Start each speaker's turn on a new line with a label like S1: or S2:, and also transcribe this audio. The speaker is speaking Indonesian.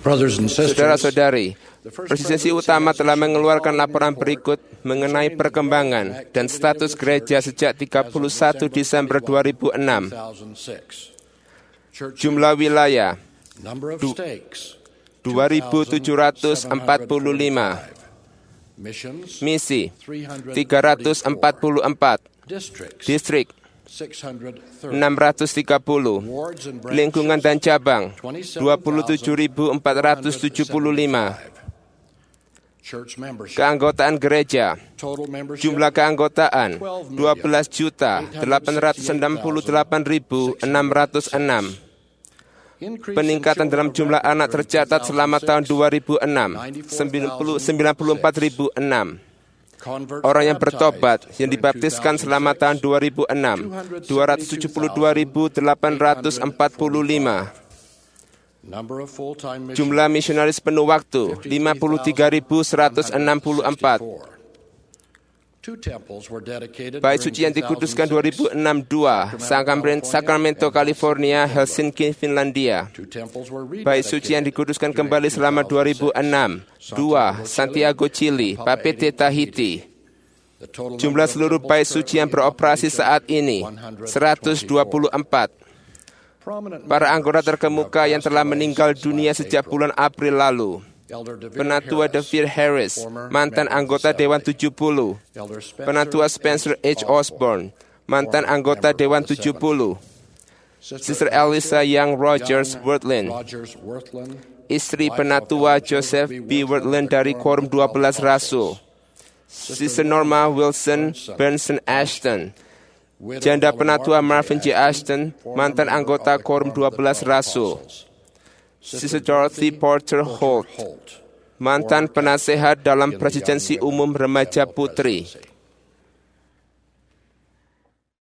S1: Saudara-saudari, Presidensi Utama telah mengeluarkan laporan berikut mengenai perkembangan dan status gereja sejak 31 Desember 2006. Jumlah wilayah 2.745, misi 344, distrik 630, lingkungan dan cabang 27.475. Keanggotaan gereja, jumlah keanggotaan 12.868.606. Peningkatan dalam jumlah anak tercatat selama tahun 2006, 94.006. Orang yang bertobat yang dibaptiskan selama tahun 2006, 272.845. Jumlah misionaris penuh waktu 53.164. Bait suci yang dikuduskan 2006 2, Sacramento, California, Helsinki, Finlandia. Bait suci yang dikuduskan kembali selama 2006 2, Santiago, Chili, Papeete, Tahiti. Jumlah seluruh bait suci yang beroperasi saat ini 124. Para anggota terkemuka yang telah meninggal dunia sejak bulan April lalu: Penatua David Harris, mantan anggota Dewan 70. Penatua Spencer H. Osborne, mantan anggota Dewan 70. Sister Elisa Young Rogers Worthlin, istri Penatua Joseph B. Worthlin dari Quorum 12 Rasul. Sister Norma Wilson Benson Ashton, janda Penatua Marvin J. Ashton, mantan anggota Quorum 12 Rasul. Sister Dorothy Porter Holt, mantan penasehat dalam Presidensi Umum Remaja Putri.